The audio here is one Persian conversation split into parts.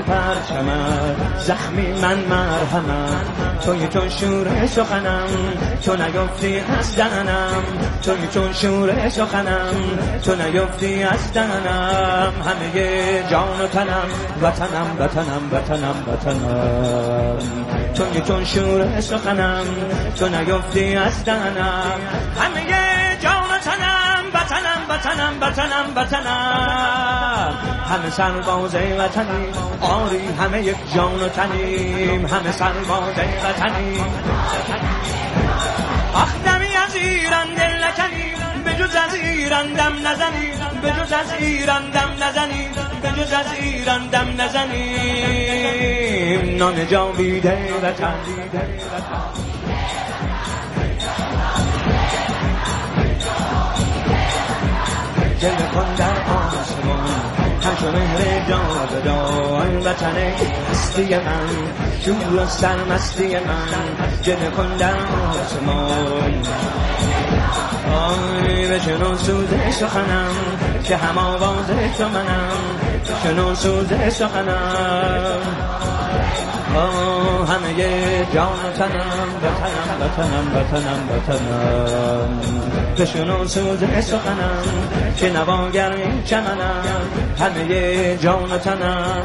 پرچمت، زخمی من مرهمت، توی چون شور سخنم، تو نیفتی از دهنم، توی چون شور سخنم، تو نیفتی از دهنم. همه جان و تنم، وطنم وطنم وطنم وطنم، توی چون شور سخنم، تو نیفتی از دهنم. همه جان و تنم، وطنم وطنم وطنم وطنم، همه سرباز وطنی، آری همه یک جان و تنیم، همه سرباز وطنی. آخ دمی از ایران دل نکنی، به جز از ایران دم نزنی، به جز از ایران دم نزنی، به جز از ایران دم نزنی. نام جاویده وطن، جلوه کن در آسمان، همچو مهر جاودان، وطن هستی من، شور و سرمستی من، جلوه کن در آسمان. آی بشنو سوز سخنم، که هم آواز تو منم، بشنو سوز سخنم. همه جان و تنم، وطنم وطنم وطنم وطنم، بشنو سوز سخنم، که نواگر این چمنم، همه جان و تنم.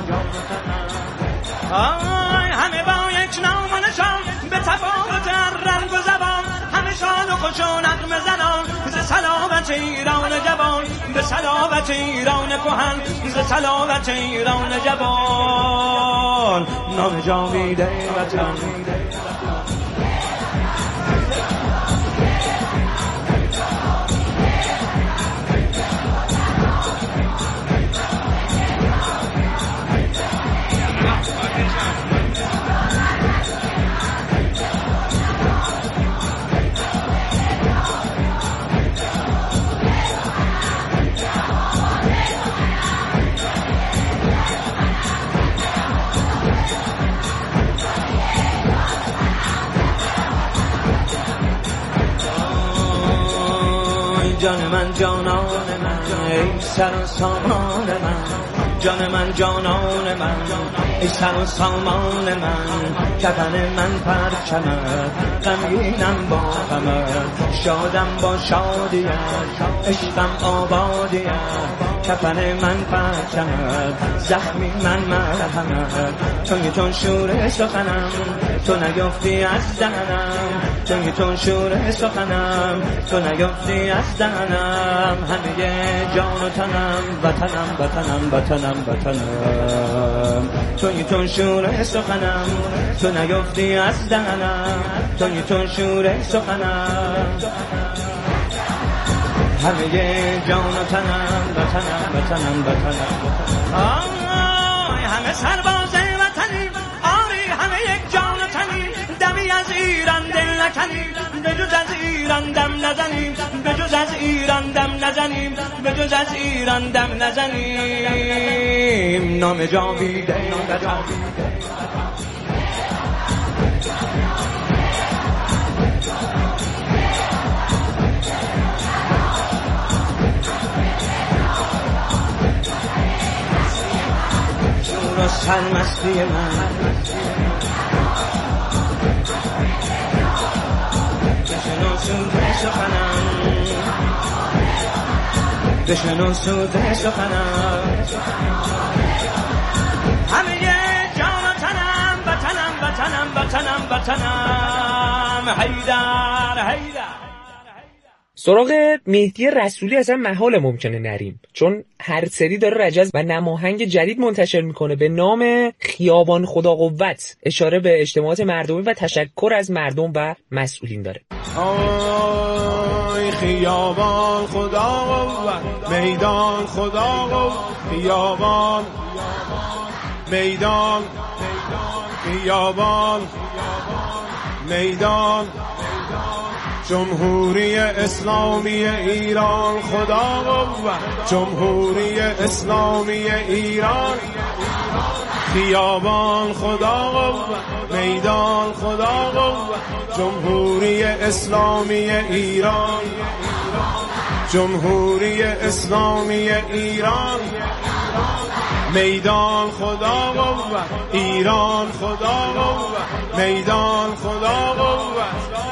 همه با یک نام و نشان، به تفاوت رنگ و زبان، همه شاد و خوش و نغمه زنان، ز صلابت ایران جوان، به صلابت ایران کهن، ز صلابت ایران جوان. نام جاویده وطن، جان من جانان من، ای سر و سامان من، جان من جانان من، ای سر و سامان من. کفن من پرچمت، غمگینم با غمت، شادم با شادیت، عشقم آبادیت. کفن من پرچمت، زخمی من مرهمت، توی چون شور سخنم، تو نیفتی از دهنم، توی چون شور سخنم، تو نیفتی از دهنم. همه جان و تنم، وطنم وطنم وطنم وطنم، توی چون شور سخنم، تو نیفتی از دهنم، توی چون شور سخنم. همه جان و تنم، وطنم وطنم وطنم. همه سرباز وطنی، آری همه یک جان و تنی، دمی از ایران دل نکنی، به جز از ایران دم نزنیم، به جز از ایران دم نزنیم، به جز از ایران دم نزنیم. نام جاویده وطن، شور و سرمستی من، بشنو سوز سخنم، بشنو سوز سخنم. همه جان و تنم، وطنم وطنم وطنم وطنم، حیدر حیدر. سراغ مهدی رسولی اصلا محال ممکنه نریم، چون هر سری داره رجز و نماهنگ جدید منتشر میکنه به نام خیابان خدا قوت، اشاره به اجتماعات مردمی و تشکر از مردم و مسئولین داره. آی خیابان خدا قوت، میدان خدا قوت، خیابان میدان، خیابان میدان، جمهوری اسلامی ایران خدا قوت، جمهوری اسلامی ایران، خیابان خدا قوت، میدان خدا قوت، جمهوری اسلامی ایران، جمهوری اسلامی ایران. میدان خدا قوت، ایران خدا قوت، میدان خدا قوت.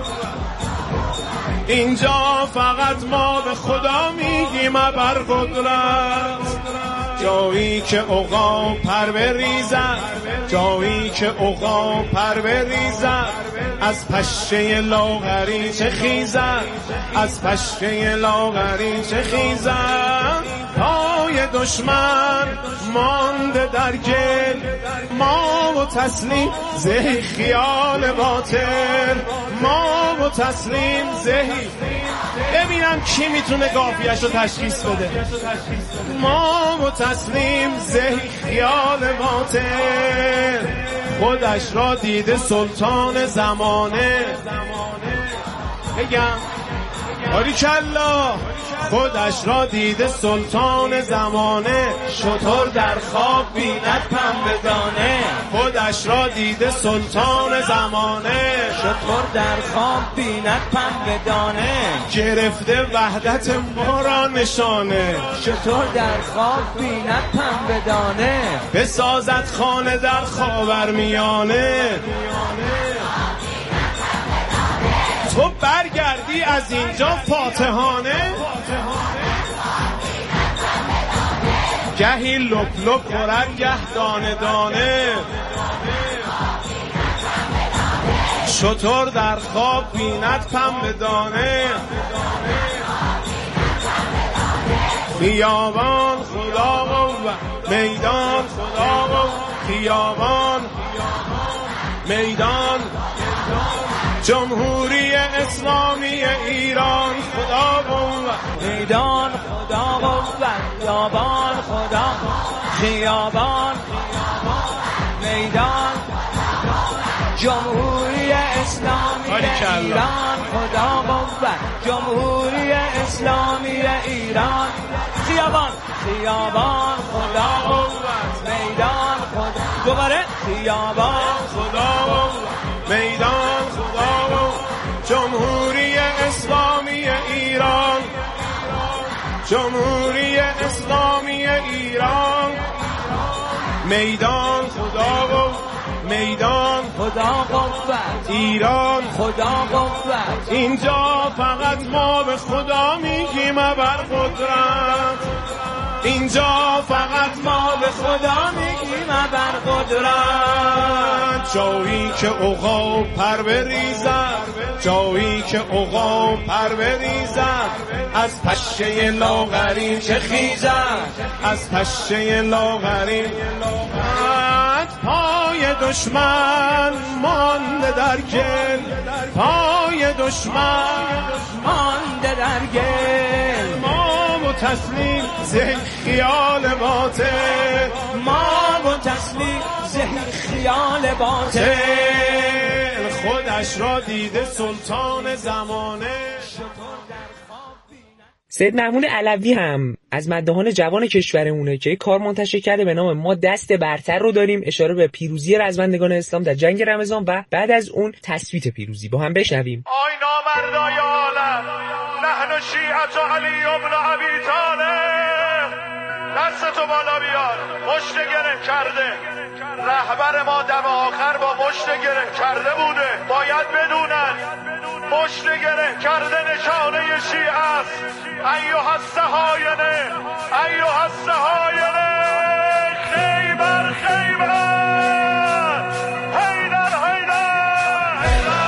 اینجا فقط ما به خدا میگیم بر قدرت، جایی که عقاب پر بریزد، جایی که عقاب پر بریزد، از پشه لاغری چه خیزد، از پشه لاغری چه خیزد. پای دشمن مانده در گل، ما و تسلیم زهی خیال باطل، ما و تسلیم زهی. ببینم کی میتونه قافیه‌اش رو تشخیص بده. ما و تسلیم زهی خیال باطل، خودش را دیده سلطان زمانه. بگم باریکالله، خودش را دیده سلطان زمانه. شتر در خواب بیند پنبه دانه، خودش را دیده سلطان زمانه. شتر در خواب بیند پنبه دانه، گرفته وحدت ما را نشانه. شتر در خواب بیند پنبه دانه، بسازد خانه در خاورمیانه. تو برگردی از اینجا فاتحانه، گهی لپ لپ خورد گه دانه دانه. شتر در خواب بیند پنبه دانه، خیابان خدا قوت، میدان خدا قوت، خیابان میدان. جمهوری اسلامی ایران خدا قوت، میدان خدا قوت، خیابان خدا، خیابان میدان. جمهوری اسلامی ایران خدا قوت، جمهوری اسلامی ایران. خیابان خیابان خدا قوت، میدان خدا. دوباره خیابان خدا قوت، میدان خدا قوت. جمهوری اسلامی ایران، جمهوری اسلامی ایران. میدان خدا قوت، میدان خدا قوت، ایران خدا قوت. اینجا فقط ما به خدا میگیم بر قدرت، اینجا فقط ما به خدا میگیم بر قدرت. جایی که عقاب پر بریزد، جایی که عقاب پر بریزد، از پشه لاغری چه خیزد، از پشه لاغری. پای دشمن مانده در گل، پای دشمن مانده در گل، ما و تسلیم زهی خیال باطل، ما و تسلیم زهی خیال باطل. خودش را دیده سلطان زمانه. سید محمود علوی هم از مداحان جوان کشورمونه که یک کار منتشر کرده به نام ما دست برتر رو داریم، اشاره به پیروزی رزمندگان اسلام در جنگ رمضان و بعد از اون تثبیت پیروزی. با هم بشنویم. آی نامردای عالم، نحن شیعت علی ابن ابی طالب. دستتو بالا بیار. مشت گره کرده، رهبر ما دم آخر با مشت گره کرده بوده. باید بدونن مشت گره کرده نشانه شیعه است. ایها الصهاینه، ایها الصهاینه، خیبر خیبر، حیدر حیدر،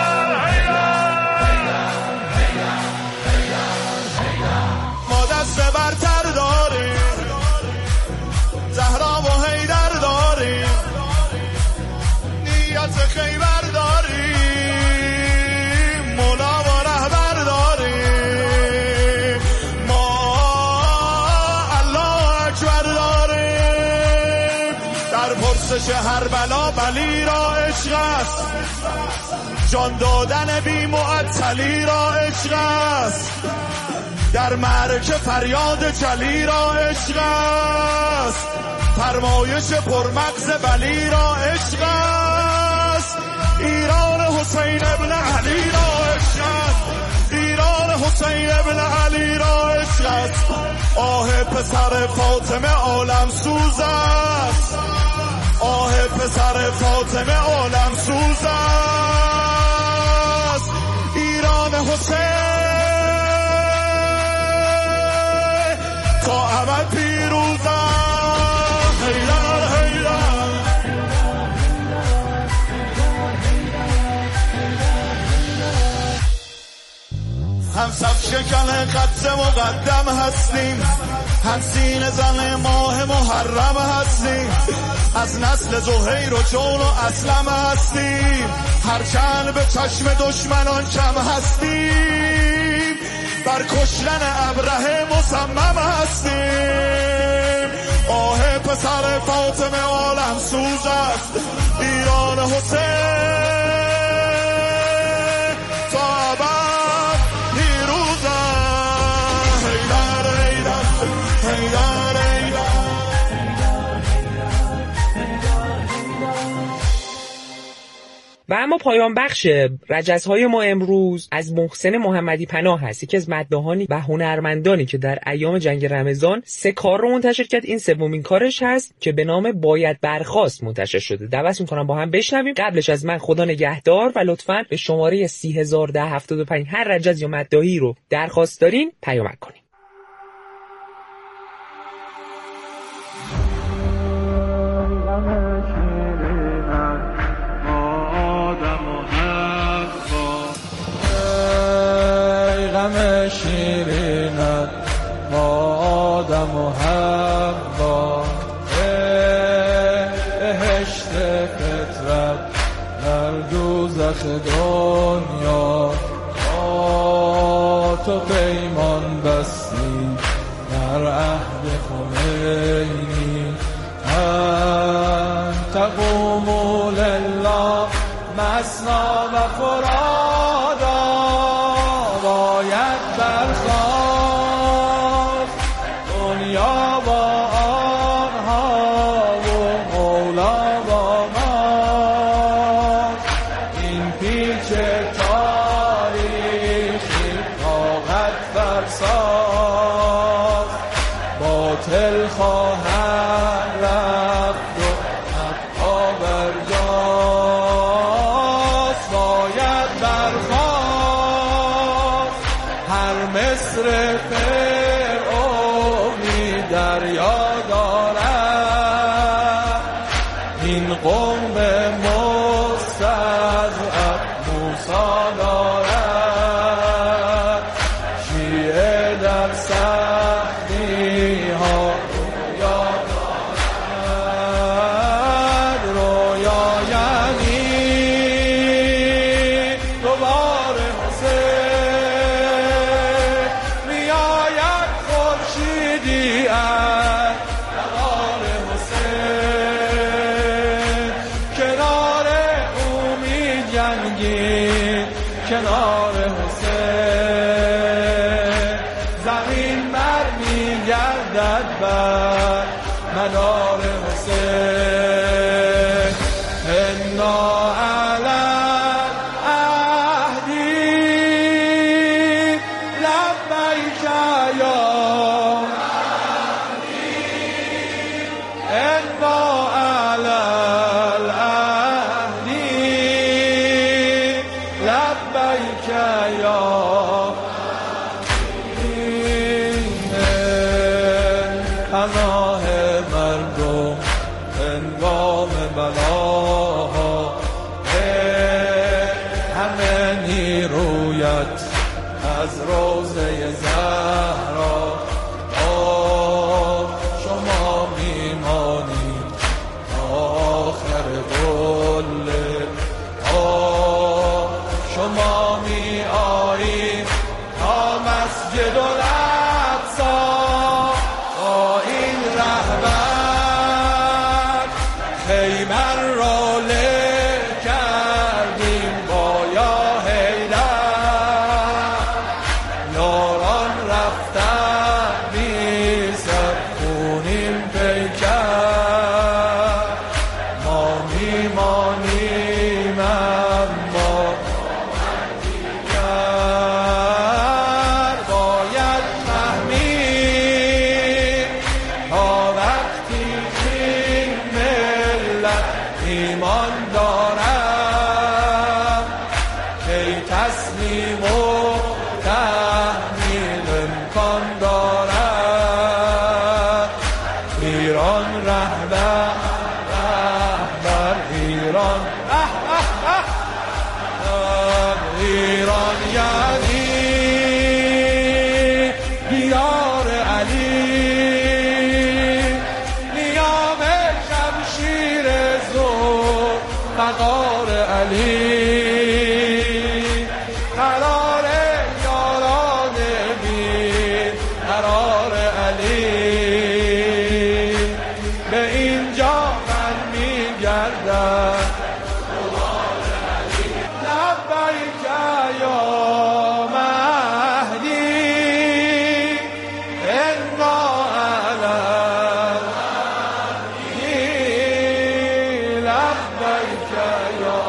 حیدر حیدر. ما دست برتر داریم، زهرا و حیدر داریم، نیت خیبر داریم، مولا و رهبر داریم، ما الله اکبر داریم. در پرسش هر بلا بلی را عشق است، جان دادن بی معطلی را عشق است. در معرکه فریاد جلی را عشق است، فرمایش پرمغز بلی را عشق است. ایران حسین ابن علی را عشق است، ایران حسین حسین ابن علی را عشق است، آه پسر فاطمه عالم سوز است، آه پسر فاطمه عالم سوز است. ایران حسین تا ابد پیروز است. حیدر حیدر هم صف شکن قدس مقدم هستیم، حسین زن ماه محرم هستیم، از نسل زهیر و جون و اسلم هستیم، هرچند به چشم دشمنان کم هستیم، بر کشتن ابرهه مصمم هستیم. آه پسر فاطمه عالم سوز است، ایران حسین تا ابد پیروز است. حیدر حیدر حیدر حیدر. و اما پایان بخش رجزهای ما امروز از محسن محمدی پناه هست، یکی از مداحانی و هنرمندانی که در ایام جنگ رمضان 3 کار رو منتشر کرد. این 3مین کارش هست که به نام باید برخاست منتشر شده. دعوت میکنم با هم بشنویم. قبلش از من خدا نگهدار و لطفاً به شماره 301075 هر رجز یا مداحی رو درخواست دارین پیامک کنین. شیرینت آدم و حوا، بهشت فطرت در دوزخ دنیا، با تو پیمان بستی در عهد خمینی، تقوم لله مثنا و فرادا، باید برخاست دنیا با آنها و مولا با ما. این پیچ تاریخی طاقت فرساست، باطل خواهد رفت و حقا برجاست. باید برخاست هر مصر فرعونی دریا دارد، این قوم مستضعف موسی دارد، شیعه در سختی ها رویا دارد. رویا یعنی دوباره حسین میآید خورشیدی از نهار حسین، کنار او می جنگید کنار حسین، زمین بر می گردد بر منار حسین. انا علی عهدی لبیک یا انا علی العهدی لبیک یا پناه مردم هنگام بلاها، همه نیرویت از روضه زهرا، شما میمانید آخر قله، شما می آیید تا مسجد الاقصی، با این رهبر خیمر را له کردیم با یا حیدر، یاران رفتن بی سر خونین پیکر، ما میمانیم اما ایمان دارم که تسلیم و تحمیل امکان دارد. ایران رهبر ایران ایران یعنی دیار علی، نیام شمشیر زور مقار علی، قرار یاران بی قرار علی. به اینجا من میگردم لبیک یا مهدی انا علی لبیک یا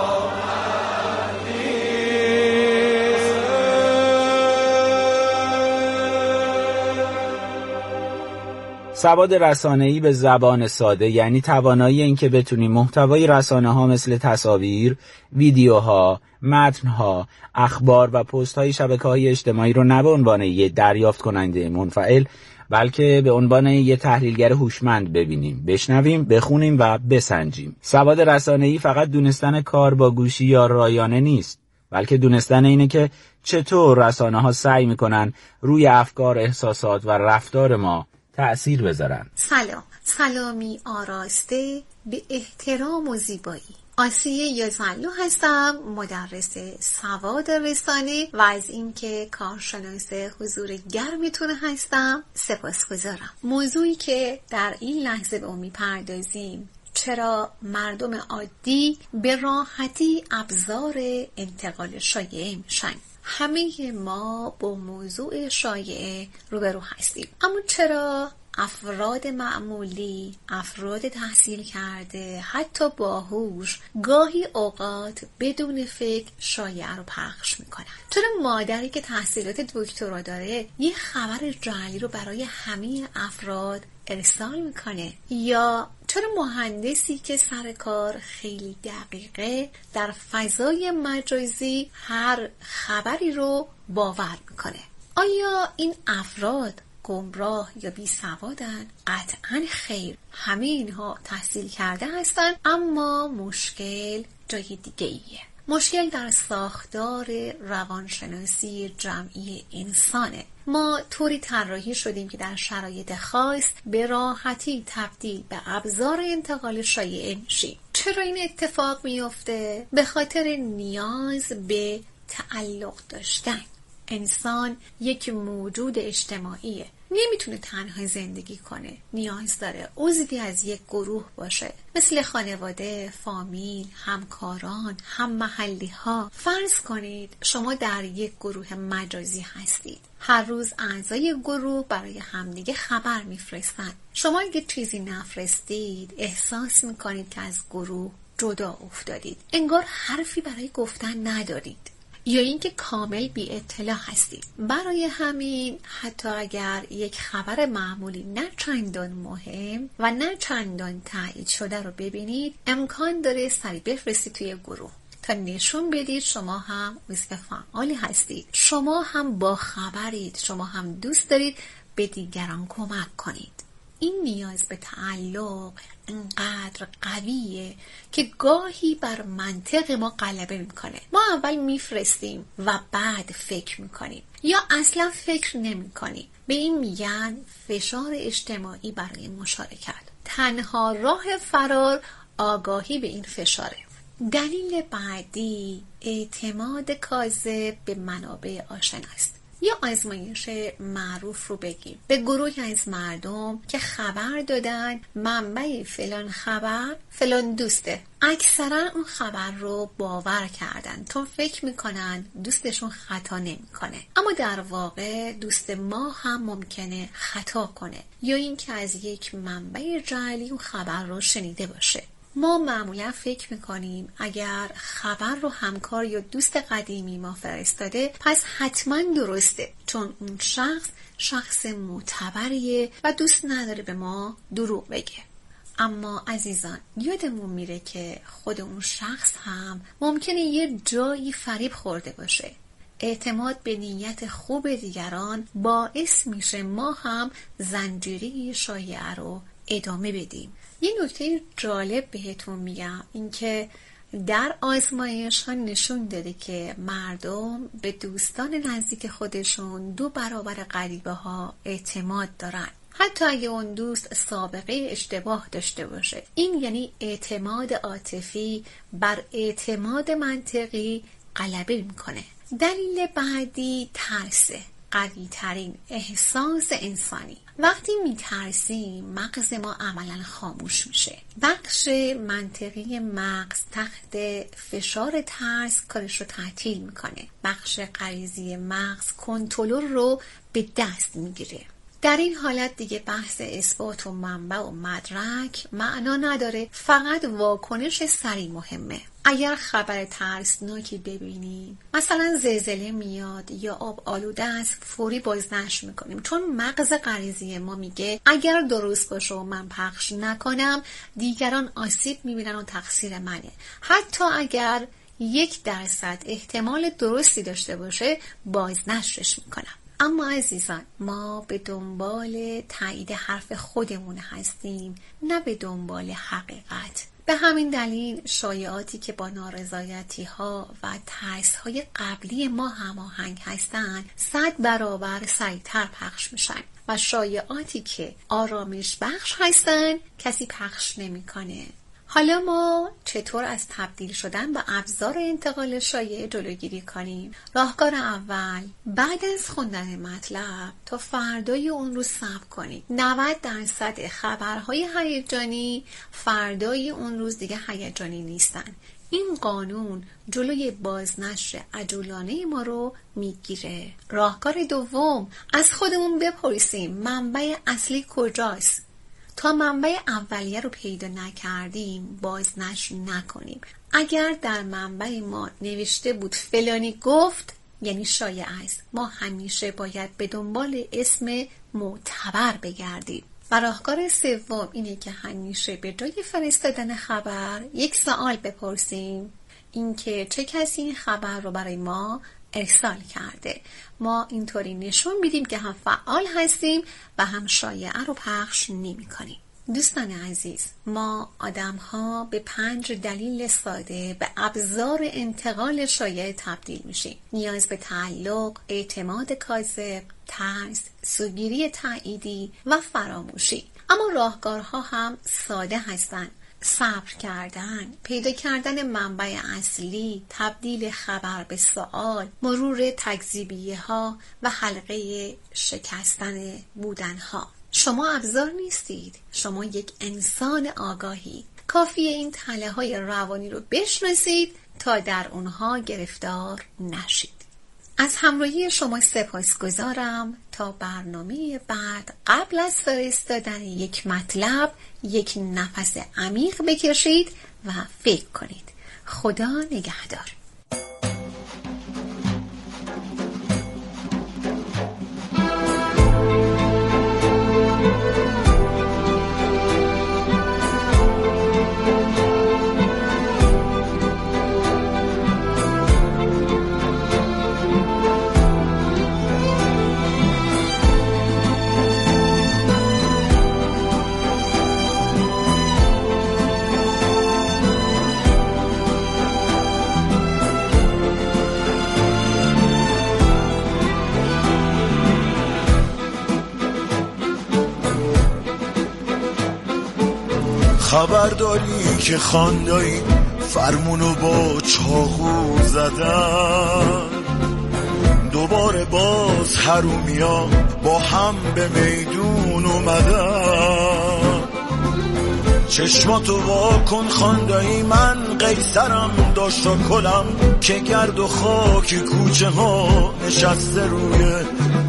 سواد رسانه‌ای به زبان ساده یعنی توانایی این که بتونیم محتوای رسانه‌ها مثل تصاویر، ویدیوها، متن‌ها، اخبار و پست‌های شبکه‌های اجتماعی رو نه به عنوان یه دریافت کننده منفعل بلکه به عنوان یه تحلیلگر هوشمند ببینیم، بشنویم، بخونیم و بسنجیم. سواد رسانه‌ای فقط دونستن کار با گوشی یا رایانه نیست، بلکه دونستن اینه که چطور رسانه‌ها سعی می‌کنن روی افکار، احساسات و رفتار ما تأثیر بذارن. سلامی آراسته به احترام و زیبایی. آسیه یازملو هستم، مدرس سواد رسانه و از اینکه کارشناس حضور گرمتون هستم سپاسگزارم. موضوعی که در این لحظه به اون میپردازیم، چرا مردم عادی به راحتی ابزار انتقال شایعه میشن. همه ما با موضوع شایعه روبرو هستیم، اما چرا افراد معمولی، افراد تحصیل کرده، حتی باهوش، گاهی اوقات بدون فکر شایعه رو پخش میکنن؟ چرا مادری که تحصیلات دکترا داره یه خبر جعلی رو برای همه افراد ارسال میکنه؟ یا چرا مهندسی که سر کار خیلی دقیقه در فضای مجازی هر خبری رو باور میکنه؟ آیا این افراد گمراه یا بی سوادن؟ قطعاً خیر، همه اینها تحصیل کرده هستن، اما مشکل جای دیگه ایه. مشکل در ساختار روانشناسی جمعی انسانه. ما طوری طراحی شدیم که در شرایط خاص به راحتی تبدیل به ابزار انتقال شایعه میشیم. چرا این اتفاق میفته؟ به خاطر نیاز به تعلق داشتن. انسان یک موجود اجتماعیه، نمیتونه تنها زندگی کنه، نیاز داره عضوی از یک گروه باشه، مثل خانواده، فامیل، همکاران، هم محلی ها. فرض کنید شما در یک گروه مجازی هستید، هر روز اعضای گروه برای همدیگه خبر میفرستن. شما اگه چیزی نفرستید احساس میکنید که از گروه جدا افتادید، انگار حرفی برای گفتن ندارید، یا اینکه کامل بی اطلاع هستید. برای همین حتی اگر یک خبر معمولی نه چندان مهم و نه چندان تایید شده رو ببینید، امکان داره سریع بفرستید توی گروه تا نشون بدید شما هم عضو فعالی هستید، شما هم با خبرید، شما هم دوست دارید به دیگران کمک کنید. این نیاز به تعلق اینقدر قویه که گاهی بر منطق ما غلبه میکنه. ما اول میفرستیم و بعد فکر میکنیم یا اصلا فکر نمیکنیم. به این میگن فشار اجتماعی برای مشارکت. تنها راه فرار آگاهی به این فشاره. دلیل بعدی اعتماد کاذب به منابع آشنا است. یا آزمایش معروف رو بگیم. به گروهی از مردم که خبر دادن منبع فلان خبر فلان دوسته، اکثرا اون خبر رو باور کردن تا فکر میکنن دوستشون خطا نمیکنه، اما در واقع دوست ما هم ممکنه خطا کنه یا اینکه از یک منبع جعلی اون خبر رو شنیده باشه. ما معمولا فکر میکنیم اگر خبر رو همکار یا دوست قدیمی ما فرستاده پس حتما درسته، چون اون شخص معتبریه و دوست نداره به ما دروغ بگه. اما عزیزان یادمون میره که خود اون شخص هم ممکنه یه جایی فریب خورده باشه. اعتماد به نیت خوب دیگران باعث میشه ما هم زنجیره شایعه رو ادامه بدیم. یه نکته جالب بهتون میگم، اینکه در آزمایش ها نشون داده که مردم به دوستان نزدیک خودشون 2 برابر غریبه ها اعتماد دارن، حتی اگه اون دوست سابقه اشتباه داشته باشه. این یعنی اعتماد عاطفی بر اعتماد منطقی غلبه میکنه. دلیل بعدی ترسه، قوی ترین احساس انسانی. وقتی میترسیم مغز ما عملا خاموش میشه. بخش منطقی مغز تحت فشار ترس کارش رو تعطیل میکنه. بخش غریزی مغز کنترل رو به دست میگیره. در این حالت دیگه بحث اثبات و منبع و مدرک معنا نداره، فقط واکنش سریع مهمه. اگر خبر ترسناکی ببینیم، مثلا زلزله میاد یا آب آلوده است، فوری بازنشر میکنیم، چون مغز غریزی ما میگه اگر درست باشه و من پخش نکنم دیگران آسیب میبینن و تقصیر منه. حتی اگر 1% احتمال درستی داشته باشه بازنشرش میکنم. اما عزیزان ما به دنبال تایید حرف خودمون هستیم، نه به دنبال حقیقت. به همین دلیل شایعاتی که با نارضایتی ها و ترس های قبلی ما هماهنگ هستند 100 برابر سریعتر پخش میشن و شایعاتی که آرامش بخش هستن کسی پخش نمیکنه. حالا ما چطور از تبدیل شدن به ابزار انتقال شایعه جلوگیری کنیم؟ راهکار اول، بعد از خوندن مطلب تا فردای اون رو صبر کنید. 90% خبرهای هیجانی فردای اون روز دیگه هیجانی نیستن. این قانون جلوی بازنشر عجولانه ما رو میگیره. راهکار دوم، از خودمون بپرسیم منبع اصلی کجاست؟ تا منبع اولیه رو پیدا نکردیم بازنشر نکنیم. اگر در منبع ما نوشته بود فلانی گفت یعنی شایعه است. ما همیشه باید به دنبال اسم معتبر بگردیم. و راهکار سوم اینه که همیشه به جای فرستادن خبر یک سوال بپرسیم، اینکه چه کسی این خبر رو برای ما ارسال کرده. ما اینطوری نشون میدیم که هم فعال هستیم و هم شایعه رو پخش نمی کنیم. دوستان عزیز، ما آدم ها به 5 دلیل ساده به ابزار انتقال شایعه تبدیل میشیم. نیاز به تعلق، اعتماد کاذب، ترس، سوگیری تأییدی و فراموشی. اما راهکارها هم ساده هستند. صبر کردن، پیدا کردن منبع اصلی، تبدیل خبر به سوال، مرور تکذیبیه ها و حلقه شکستن بودن ها. شما ابزار نیستید، شما یک انسان آگاهی. کافیه این تله های روانی رو بشناسید تا در اونها گرفتار نشید. از همراهی شما سپاسگزارم. تا برنامه بعد، قبل از فرستادن یک مطلب یک نفس عمیق بکشید و فکر کنید. خدا نگهدار. خبرداری که خواندایی فرمونو با چاقو زدن، دوباره باز حرومیا با هم به میدون اومدن. چشماتو واکن خواندایی من قیصرم داشتا کلم که گرد و خاک کوچه ها نشسته روی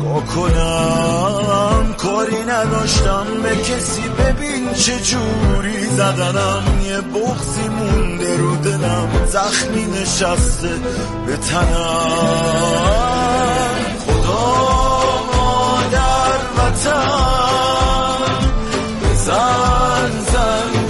کنم. کاری نداشتم به کسی، ببین چه جوری زدنم. یه بغضی مونده رو دلم، زخمی نشسته به تنم. خدا مادر وطن بزن زنگ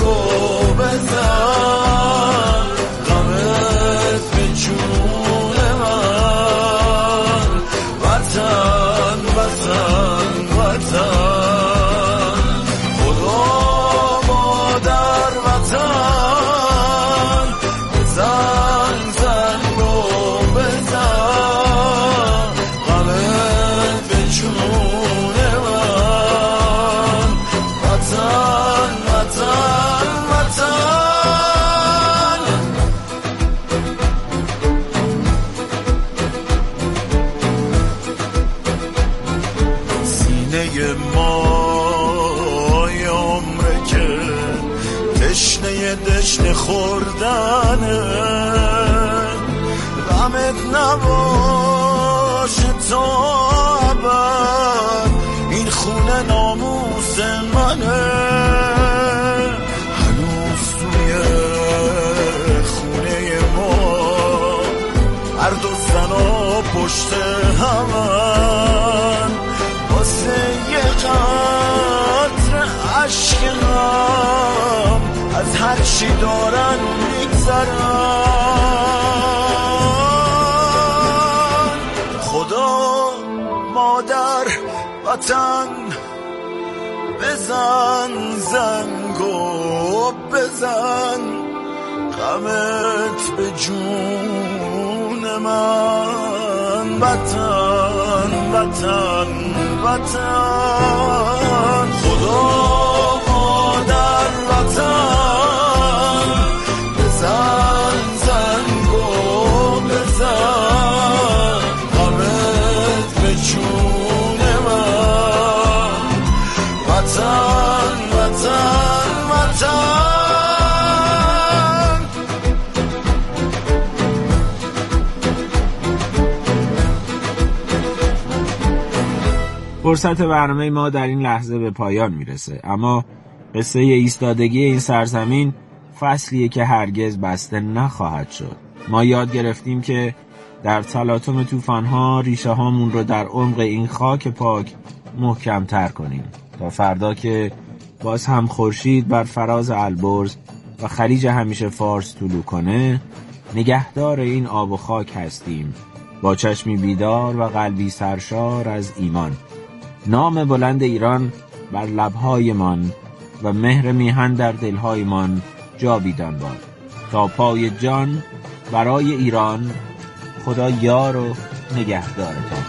تشنه خوردنه. غمت نباشه تا ابد، این خونه ناموس منه. هنوز توی خونه ما هر دو زنا پشت همن، واسه یه قطره عشق هم از هر چی دارن میگذرن. خدا مادر وطن بزن زنگو بزن، غمت به جون من. وطن وطن وطن، خدا مادر وطن بزن زنگو بزن، غمت به جون من. وطن وطن وطن. فرصت برنامه ما در این لحظه به پایان میرسه، اما قصه ایستادگی این سرزمین فصلیه که هرگز بسته نخواهد شد. ما یاد گرفتیم که در تلاطم طوفان‌ها ریشه هامون رو در عمق این خاک پاک محکم تر کنیم تا فردا که باز هم خورشید بر فراز البرز و خلیج همیشه فارس طلوع کنه، نگهدار این آب و خاک هستیم، با چشمی بیدار و قلبی سرشار از ایمان. نام بلند ایران بر لب‌هایمان و مهر میهن در دل‌هایمان جاویدان باد. تا پای جان برای ایران، خدا یار و نگهدارتان.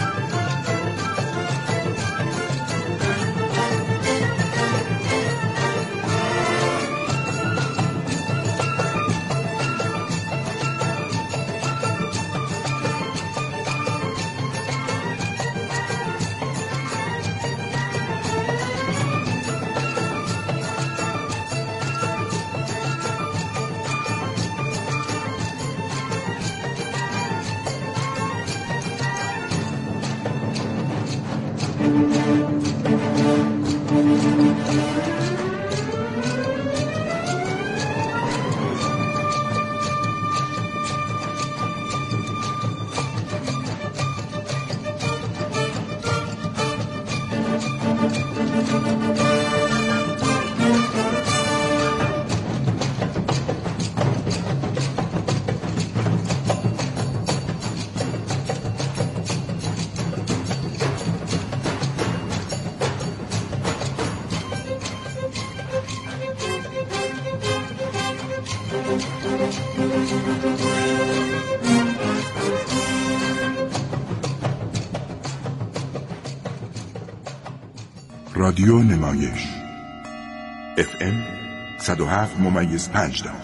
رادیو نمایش FM 107.5.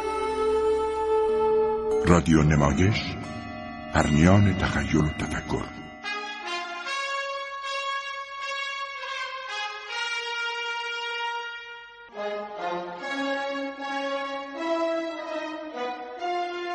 رادیو نمایش، پرنیان تخیل و تفکر.